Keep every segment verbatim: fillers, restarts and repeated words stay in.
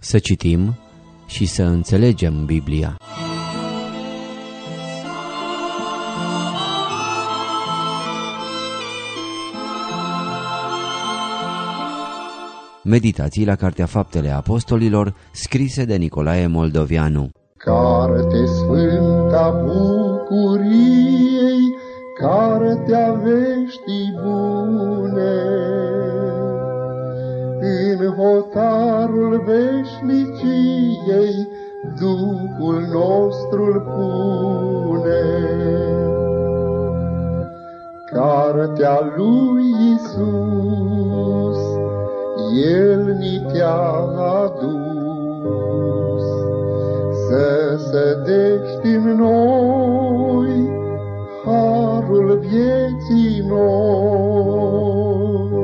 Să citim și să înțelegem Biblia. Meditații la Cartea Faptele Apostolilor, scrise de Nicolae Moldovianu. Carte sfânta bucuriei, cartea veștii bune, în hotarul veșniciei Duhul nostru pune. Cartea lui Iisus, El ni te-a adus, să sădești în noi harul vieții noi.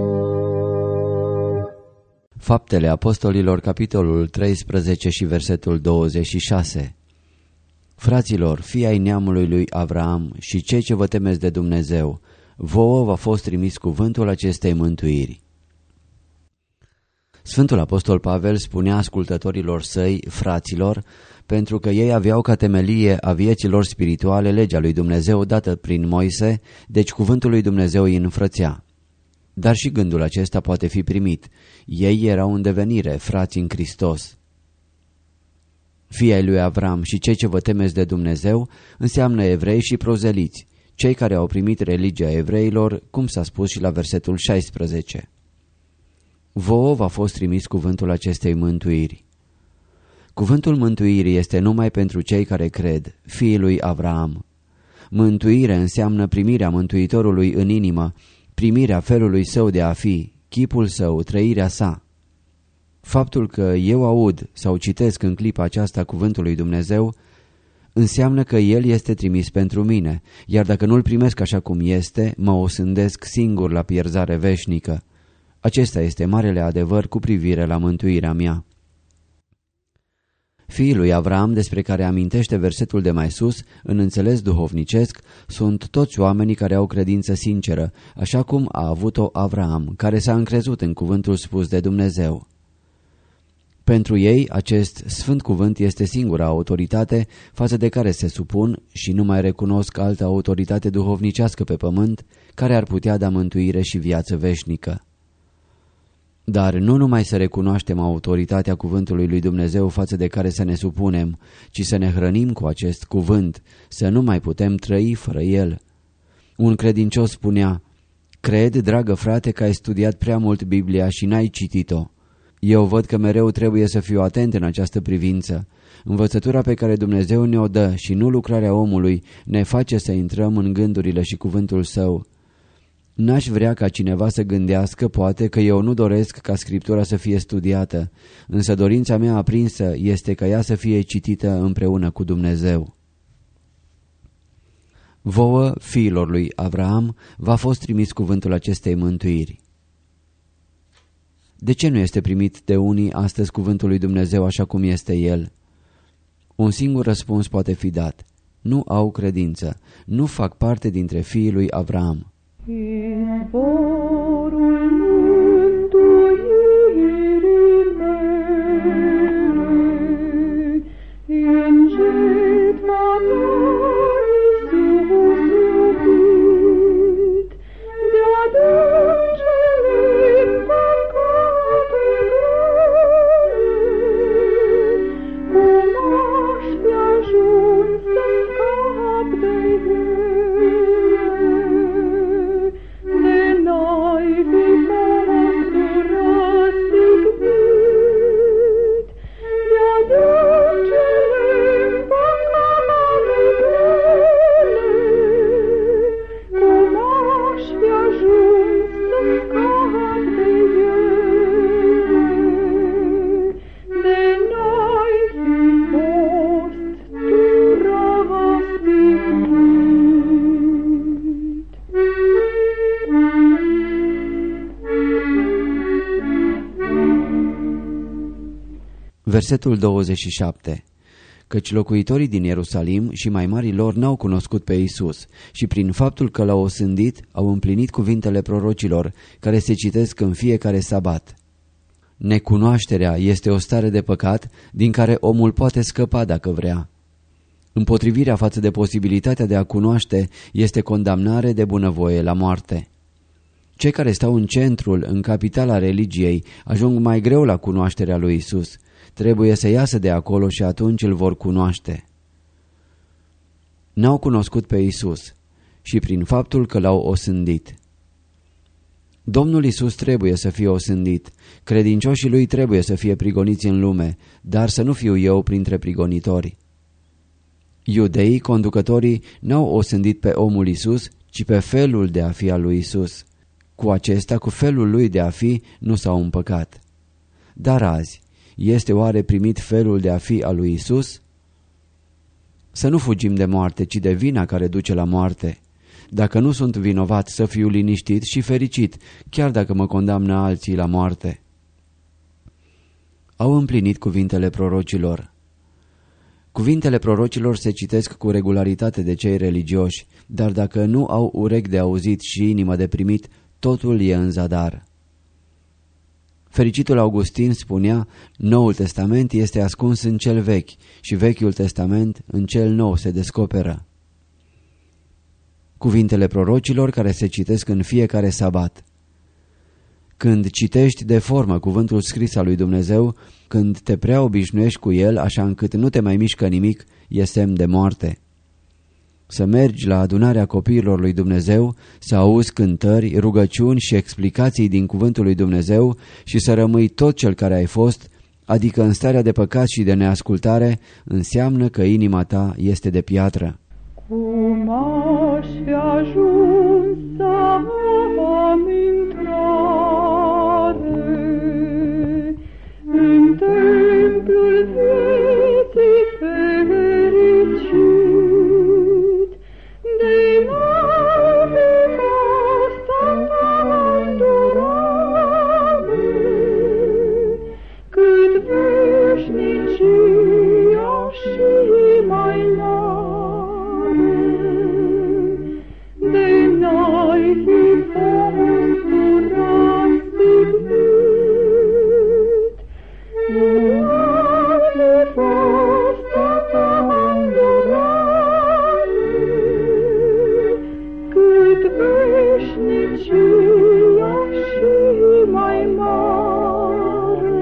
Faptele Apostolilor, capitolul treisprezece și versetul douăzeci și șase. Fraților, fii ai neamului lui Avraam și cei ce vă temeți de Dumnezeu, vouă v-a fost trimis cuvântul acestei mântuiri. Sfântul Apostol Pavel spunea ascultătorilor săi, fraților, pentru că ei aveau ca temelie a vieții lor spirituale legea lui Dumnezeu dată prin Moise, deci cuvântul lui Dumnezeu îi înfrățea. Dar și gândul acesta poate fi primit. Ei erau în devenire frați în Hristos. Fii ai lui Avram și cei ce vă temeți de Dumnezeu înseamnă evrei și prozeliți, cei care au primit religia evreilor, cum s-a spus și la versetul șaisprezece. Vouă v-a fost trimis cuvântul acestei mântuiri. Cuvântul mântuirii este numai pentru cei care cred, fiii lui Avraam. Mântuire înseamnă primirea Mântuitorului în inimă, primirea felului său de a fi, chipul său, trăirea sa. Faptul că eu aud sau citesc în clipa aceasta cuvântul lui Dumnezeu înseamnă că El este trimis pentru mine, iar dacă nu-L primesc așa cum este, mă osândesc singur la pierzare veșnică. Acesta este marele adevăr cu privire la mântuirea mea. Fiii lui Avram, despre care amintește versetul de mai sus, în înțeles duhovnicesc, sunt toți oamenii care au credință sinceră, așa cum a avut-o Avram, care s-a încrezut în cuvântul spus de Dumnezeu. Pentru ei, acest sfânt cuvânt este singura autoritate față de care se supun și nu mai recunosc altă autoritate duhovnicească pe pământ care ar putea da mântuire și viață veșnică. Dar nu numai să recunoaștem autoritatea cuvântului lui Dumnezeu față de care să ne supunem, ci să ne hrănim cu acest cuvânt, să nu mai putem trăi fără el. Un credincios spunea: cred, dragă frate, că ai studiat prea mult Biblia și n-ai citit-o. Eu văd că mereu trebuie să fiu atent în această privință. Învățătura pe care Dumnezeu ne-o dă și nu lucrarea omului ne face să intrăm în gândurile și cuvântul său. N-aș vrea ca cineva să gândească, poate, că eu nu doresc ca Scriptura să fie studiată, însă dorința mea aprinsă este ca ea să fie citită împreună cu Dumnezeu. Vouă, fiilor lui Avraam, v-a fost trimis cuvântul acestei mântuiri. De ce nu este primit de unii astăzi cuvântul lui Dumnezeu așa cum este el? Un singur răspuns poate fi dat: nu au credință, nu fac parte dintre fiii lui Avraam. Izvorul mântuirii mele, în jertfa ta, Iisus iubit, de-adâncele păcatele, cum aș fi ajuns să scap de el. Versetul douăzeci și șapte. Căci locuitorii din Ierusalim și mai marii lor n-au cunoscut pe Iisus și prin faptul că l-au osândit au împlinit cuvintele prorocilor care se citesc în fiecare sabat. Necunoașterea este o stare de păcat din care omul poate scăpa dacă vrea. Împotrivirea față de posibilitatea de a cunoaște este condamnare de bunăvoie la moarte. Cei care stau în centrul, în capitala religiei, ajung mai greu la cunoașterea lui Isus. Trebuie să iasă de acolo și atunci îl vor cunoaște. N-au cunoscut pe Isus și prin faptul că l-au osândit. Domnul Isus trebuie să fie osândit, credincioșii lui trebuie să fie prigoniți în lume, dar să nu fiu eu printre prigonitori. Iudeii, conducătorii, n-au osândit pe omul Isus, ci pe felul de a fi al lui Isus. Cu acesta, cu felul lui de a fi, nu s-au împăcat. Dar azi, este oare primit felul de a fi al lui Isus? Să nu fugim de moarte, ci de vina care duce la moarte. Dacă nu sunt vinovat, să fiu liniștit și fericit, chiar dacă mă condamnă alții la moarte. Au împlinit cuvintele prorocilor. Cuvintele prorocilor se citesc cu regularitate de cei religioși, dar dacă nu au urechi de auzit și inimă de primit, totul e în zadar. Fericitul Augustin spunea, Noul Testament este ascuns în cel vechi și Vechiul Testament în cel nou se descoperă. Cuvintele prorocilor care se citesc în fiecare sabat. Când citești de formă cuvântul scris al lui Dumnezeu, când te prea obișnuiești cu el așa încât nu te mai mișcă nimic, e semn de moarte. Să mergi la adunarea copiilor lui Dumnezeu, să auzi cântări, rugăciuni și explicații din cuvântul lui Dumnezeu și să rămâi tot cel care ai fost, adică în starea de păcat și de neascultare, înseamnă că inima ta este de piatră. Cum aș fi ajuns să am intrare în templul vieții fericit, de n-ar fi fost îndurare, cât veșnicia și mai mare. De n-ai fi fost răstignit, nu ar fi fost atâta îndurare, cât veșnicia și mai mare.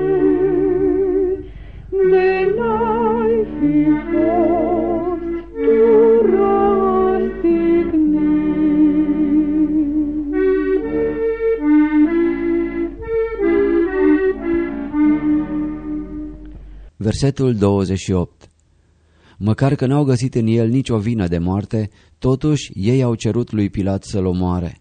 De n-ai fi fost tu Versetul douăzeci și opt. Măcar că n-au găsit în el nicio vină de moarte, totuși ei au cerut lui Pilat să-l omoare.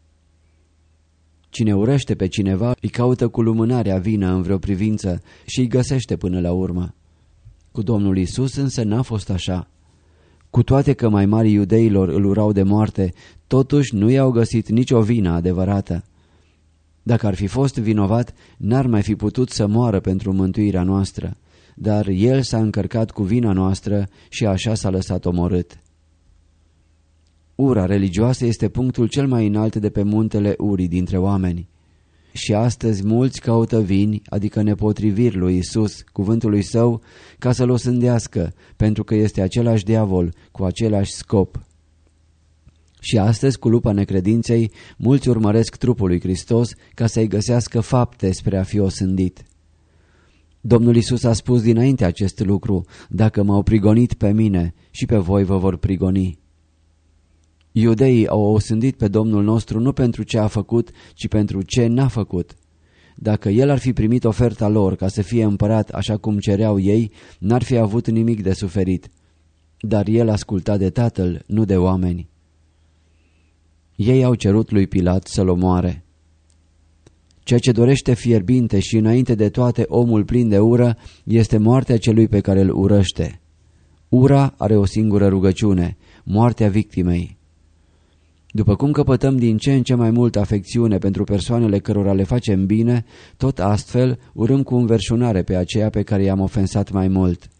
Cine urăște pe cineva îi caută cu lumânarea vină în vreo privință și îi găsește până la urmă. Cu Domnul Isus însă n-a fost așa. Cu toate că mai mari iudeilor îl urau de moarte, totuși nu i-au găsit nicio vină adevărată. Dacă ar fi fost vinovat, n-ar mai fi putut să moară pentru mântuirea noastră, dar el s-a încărcat cu vina noastră și așa s-a lăsat omorât. Ura religioasă este punctul cel mai înalt de pe muntele urii dintre oameni. Și astăzi mulți caută vini, adică nepotriviri lui Isus, cuvântului său, ca să-l osândească, pentru că este același diavol, cu același scop. Și astăzi, cu lupa necredinței, mulți urmăresc trupul lui Hristos ca să-i găsească fapte spre a fi osândit. Domnul Isus a spus dinainte acest lucru, dacă m-au prigonit pe mine, și pe voi vă vor prigoni. Iudeii au osândit pe Domnul nostru nu pentru ce a făcut, ci pentru ce n-a făcut. Dacă el ar fi primit oferta lor ca să fie împărat așa cum cereau ei, n-ar fi avut nimic de suferit. Dar el asculta de Tatăl, nu de oameni. Ei au cerut lui Pilat să-l omoare. Ceea ce dorește fierbinte și înainte de toate omul plin de ură este moartea celui pe care îl urăște. Ura are o singură rugăciune, moartea victimei. După cum căpătăm din ce în ce mai mult afecțiune pentru persoanele cărora le facem bine, tot astfel urâm cu înverșunare pe aceea pe care i-am ofensat mai mult.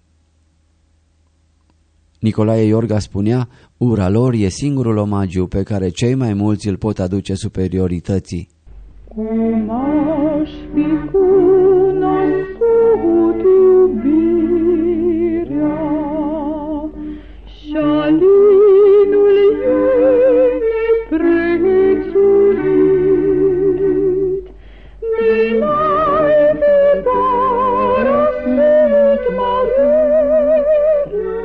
Nicolae Iorga spunea, ura lor e singurul omagiu pe care cei mai mulți îl pot aduce superiorității. Cum aș fi cunoscut iubirea și-a linul ei neprețuit, de n-ai fi părăsit mărirea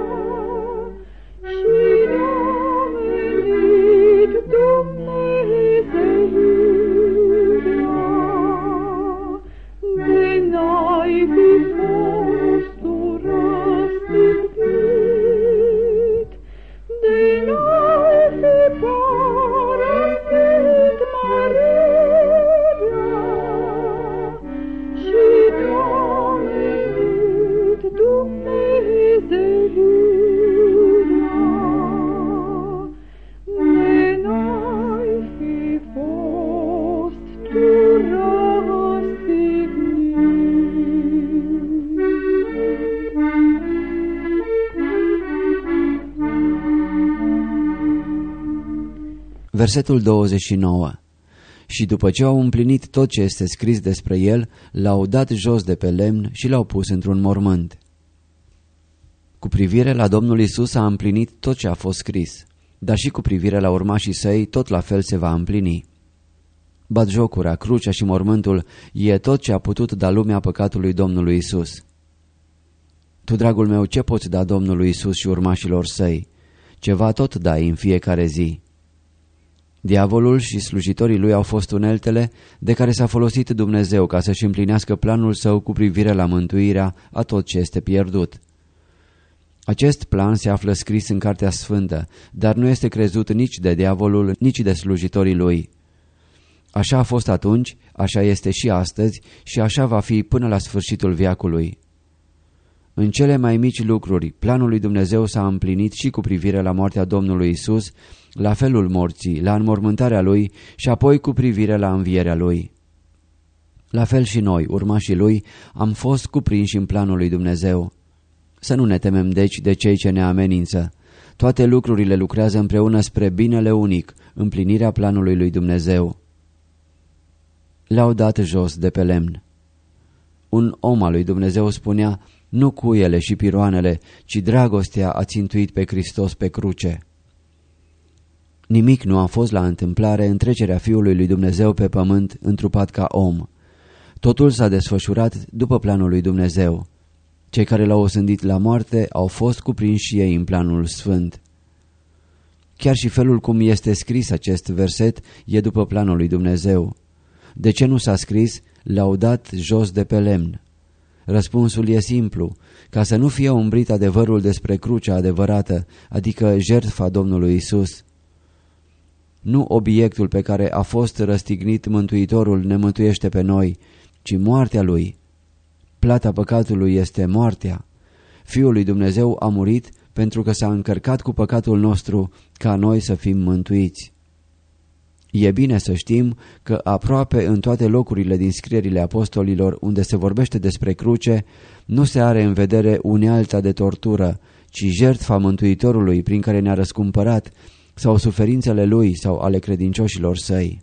și ne-a venit Dumnezeirea, de n-ai fi fost tu răstignit, de n-ai fi părăsit mărirea și ne-a venit Dumnezeirea, de n-ai fi fost tu Versetul douăzeci și nouă. Și după ce au împlinit tot ce este scris despre el, l-au dat jos de pe lemn și l-au pus într-un mormânt. Cu privire la Domnul Isus a împlinit tot ce a fost scris, dar și cu privire la urmașii săi tot la fel se va împlini. Batjocura, crucea și mormântul e tot ce a putut da lumea păcatului Domnului Isus. Tu, dragul meu, ce poți da Domnului Isus și urmașilor săi? Ceva tot dai în fiecare zi. Diavolul și slujitorii lui au fost uneltele de care s-a folosit Dumnezeu ca să-și împlinească planul său cu privire la mântuirea a tot ce este pierdut. Acest plan se află scris în Cartea Sfântă, dar nu este crezut nici de diavolul, nici de slujitorii lui. Așa a fost atunci, așa este și astăzi și așa va fi până la sfârșitul veacului. În cele mai mici lucruri, planul lui Dumnezeu s-a împlinit și cu privire la moartea Domnului Isus, la felul morții, la înmormântarea lui și apoi cu privire la învierea lui. La fel și noi, urmașii lui, am fost cuprinși în planul lui Dumnezeu. Să nu ne temem deci de cei ce ne amenință. Toate lucrurile lucrează împreună spre binele unic, împlinirea planului lui Dumnezeu. Le-au dat jos de pe lemn. Un om al lui Dumnezeu spunea: nu cuiele și piroanele, ci dragostea a țintuit pe Hristos pe cruce. Nimic nu a fost la întâmplare în trecerea Fiului lui Dumnezeu pe pământ întrupat ca om. Totul s-a desfășurat după planul lui Dumnezeu. Cei care l-au osândit la moarte au fost cuprinși și ei în planul sfânt. Chiar și felul cum este scris acest verset e după planul lui Dumnezeu. De ce nu s-a scris: l-au dat jos de pe lemn? Răspunsul e simplu: ca să nu fie umbrit adevărul despre crucea adevărată, adică jertfa Domnului Isus. Nu obiectul pe care a fost răstignit Mântuitorul ne mântuiește pe noi, ci moartea Lui. Plata păcatului este moartea. Fiul lui Dumnezeu a murit pentru că s-a încărcat cu păcatul nostru ca noi să fim mântuiți. E bine să știm că aproape în toate locurile din scrierile apostolilor unde se vorbește despre cruce, nu se are în vedere unealta de tortură, ci jertfa Mântuitorului prin care ne-a răscumpărat, sau suferințele lui sau ale credincioșilor săi.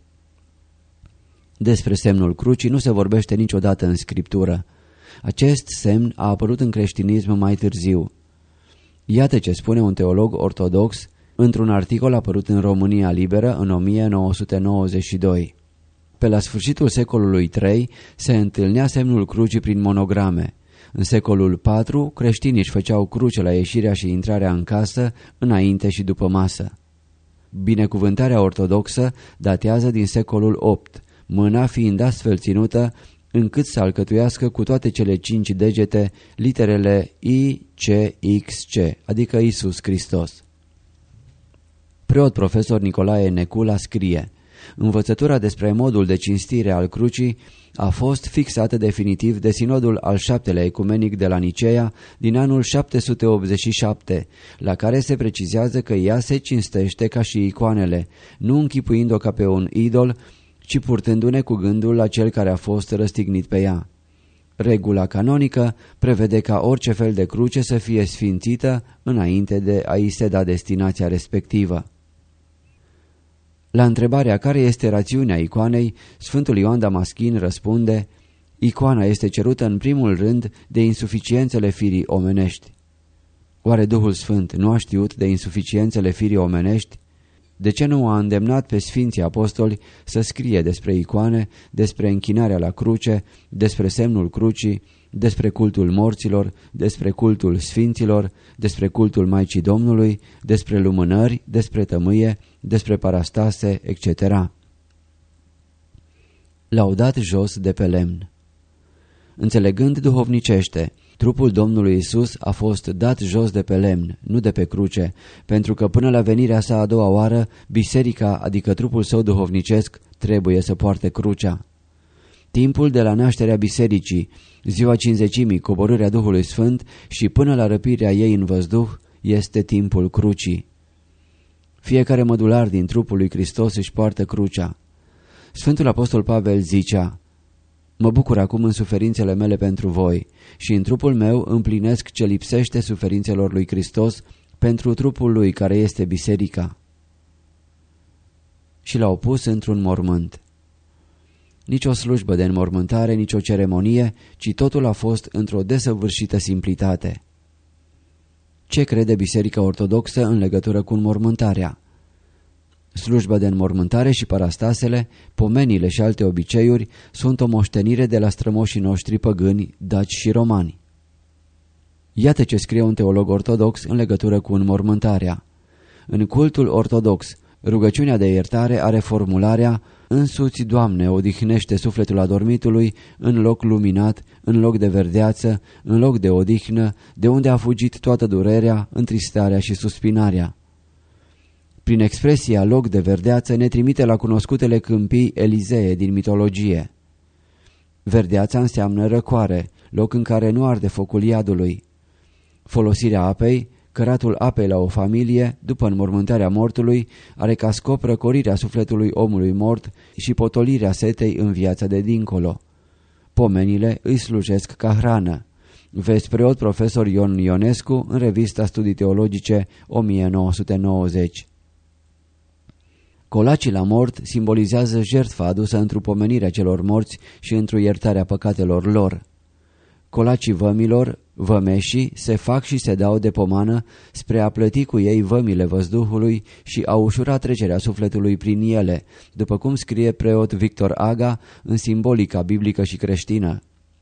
Despre semnul crucii nu se vorbește niciodată în Scriptură. Acest semn a apărut în creștinism mai târziu. Iată ce spune un teolog ortodox într-un articol apărut în România Liberă în o mie nouă sute nouăzeci și doi. Pe la sfârșitul secolului trei se întâlnea semnul crucii prin monograme. În secolul patru, creștinii își făceau cruce la ieșirea și intrarea în casă, înainte și după masă. Binecuvântarea ortodoxă datează din secolul opt, mâna fiind astfel ținută încât să alcătuiască cu toate cele cinci degete literele I C X C, adică Iisus Hristos. Preot profesor Nicolae Necula scrie: învățătura despre modul de cinstire al crucii a fost fixată definitiv de sinodul al șaptelea ecumenic de la Niceea din anul șapte sute optzeci și șapte, la care se precizează că ea se cinstește ca și icoanele, nu închipuind-o ca pe un idol, ci purtându-ne cu gândul la cel care a fost răstignit pe ea. Regula canonică prevede ca orice fel de cruce să fie sfințită înainte de a-i se da destinația respectivă. La întrebarea care este rațiunea icoanei, Sfântul Ioan Damaschin răspunde: icoana este cerută în primul rând de insuficiențele firii omenești. Oare Duhul Sfânt nu a știut de insuficiențele firii omenești? De ce nu a îndemnat pe Sfinții Apostoli să scrie despre icoane, despre închinarea la cruce, despre semnul crucii, despre cultul morților, despre cultul sfinților, despre cultul Maicii Domnului, despre lumânări, despre tămâie, despre parastase, et cetera? L-au dat jos de pe lemn. Înțelegând duhovnicește, trupul Domnului Isus a fost dat jos de pe lemn, nu de pe cruce, pentru că până la venirea sa a doua oară, biserica, adică trupul său duhovnicesc, trebuie să poarte crucea. Timpul de la nașterea bisericii, ziua cinzecimii, coborârea Duhului Sfânt și până la răpirea ei în văzduh, este timpul crucii. Fiecare mădular din trupul lui Hristos își poartă crucea. Sfântul Apostol Pavel zicea: mă bucur acum în suferințele mele pentru voi și în trupul meu împlinesc ce lipsește suferințelor lui Hristos pentru trupul lui care este biserica. Și l-au pus într-un mormânt. Nici o slujbă de înmormântare, nici o ceremonie, ci totul a fost într-o desăvârșită simplitate. Ce crede Biserica Ortodoxă în legătură cu înmormântarea? Slujba de înmormântare și parastasele, pomenile și alte obiceiuri sunt o moștenire de la strămoșii noștri păgâni, daci și romani. Iată ce scrie un teolog ortodox în legătură cu înmormântarea. În cultul ortodox, rugăciunea de iertare are formularea: însuți, Doamne, odihnește sufletul adormitului în loc luminat, în loc de verdeață, în loc de odihnă, de unde a fugit toată durerea, întristarea și suspinarea. Prin expresia loc de verdeață ne trimite la cunoscutele câmpii Elizee din mitologie. Verdeața înseamnă răcoare, loc în care nu arde focul iadului. Folosirea apei, căratul apei la o familie, după înmormântarea mortului, are ca scop răcorirea sufletului omului mort și potolirea setei în viața de dincolo. Pomenile îi slujesc ca hrană. Vezi preot profesor Ion Ionescu în revista Studii Teologice o mie nouă sute nouăzeci. Colacii la mort simbolizează jertfa adusă într-o pomenirea celor morți și într-o iertarea păcatelor lor. Colacii vămilor, vămeșii, se fac și se dau de pomană spre a plăti cu ei vămile văzduhului și a ușura trecerea sufletului prin ele, după cum scrie preot Victor Aga în Simbolica biblică și creștină.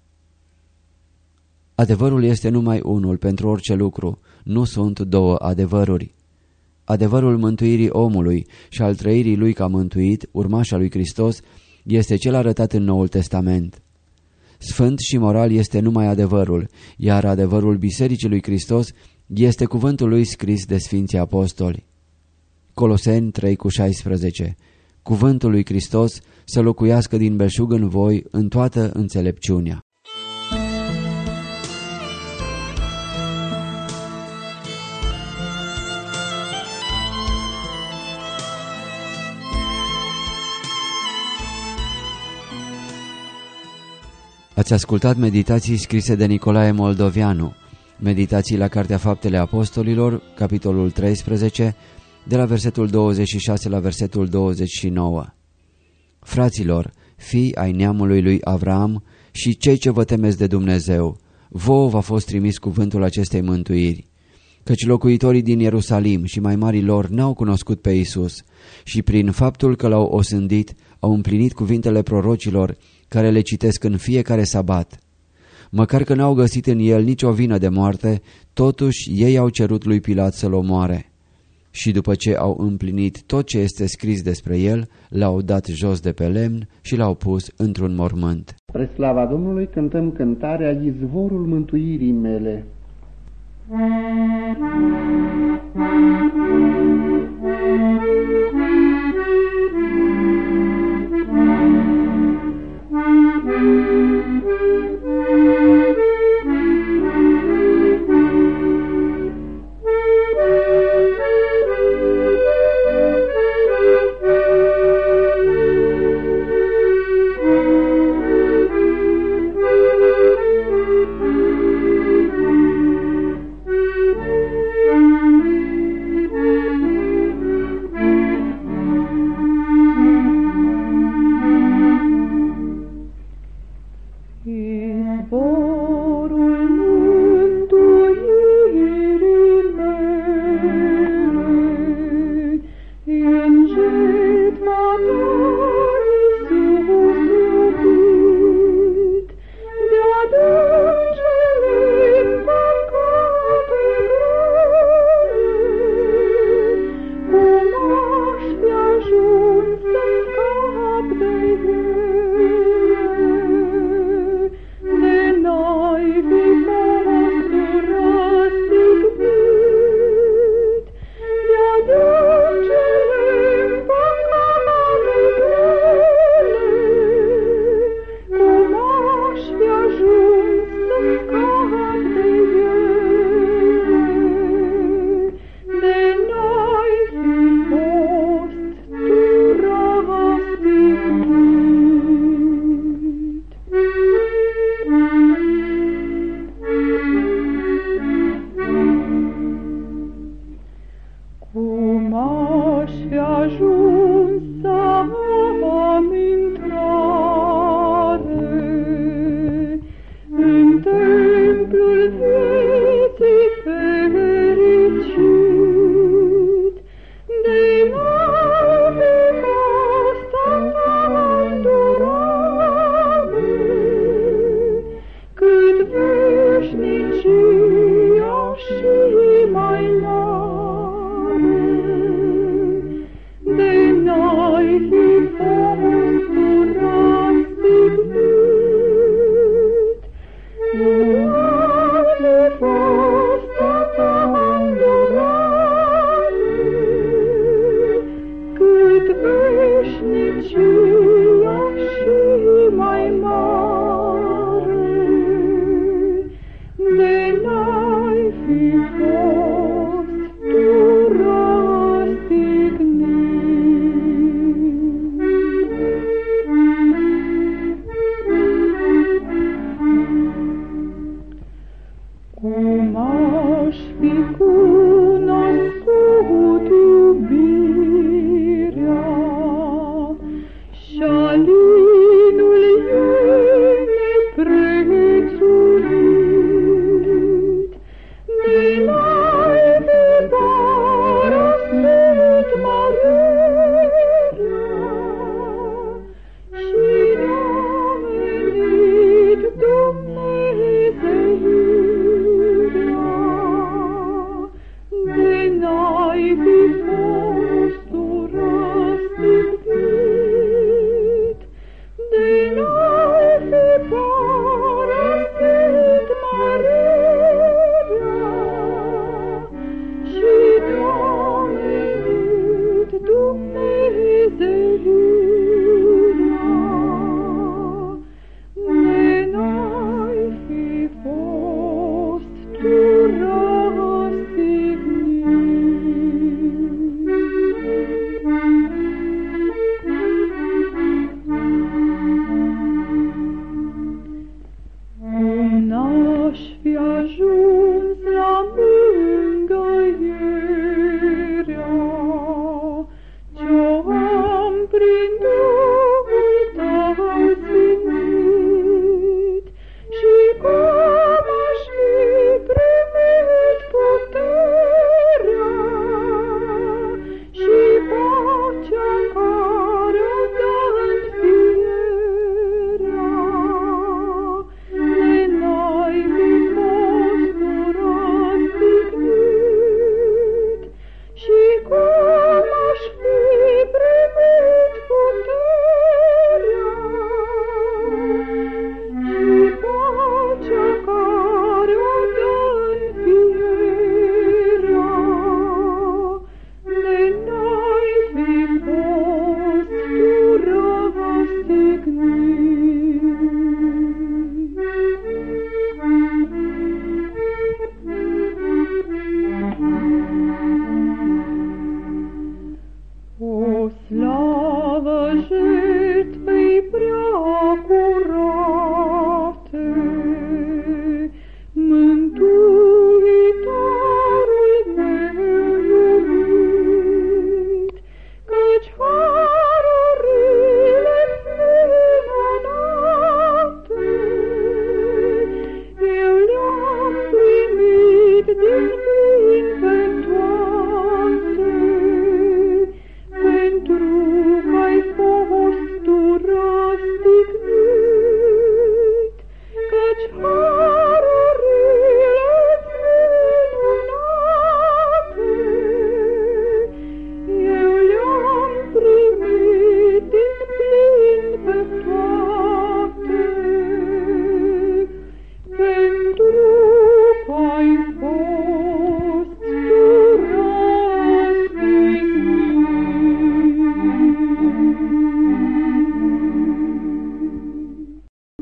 Adevărul este numai unul pentru orice lucru, nu sunt două adevăruri. Adevărul mântuirii omului și al trăirii lui ca mântuit, urmașa lui Hristos, este cel arătat în Noul Testament. Sfânt și moral este numai adevărul, iar adevărul Bisericii lui Hristos este cuvântul lui scris de Sfinții Apostoli. Coloseni trei cu șaisprezece. Cuvântul lui Hristos să locuiască din belșug în voi în toată înțelepciunea. Ați ascultat meditații scrise de Nicolae Moldovianu, meditații la Cartea Faptele Apostolilor, capitolul treisprezece, de la versetul douăzeci și șase la versetul douăzeci și nouă. Fraților, fii ai neamului lui Avram și cei ce vă temeți de Dumnezeu, vouă v-a fost trimis cuvântul acestei mântuiri. Căci locuitorii din Ierusalim și mai marii lor n-au cunoscut pe Iisus și prin faptul că l-au osândit, au împlinit cuvintele prorocilor care le citesc în fiecare sabat. Măcar că n-au găsit în el nicio vină de moarte, totuși ei au cerut lui Pilat să-l omoare. Și după ce au împlinit tot ce este scris despre el, l-au dat jos de pe lemn și l-au pus într-un mormânt. Spre slava Domnului cântăm cântarea Izvorul mântuirii mele. Thank you. Acum aș fi ajuns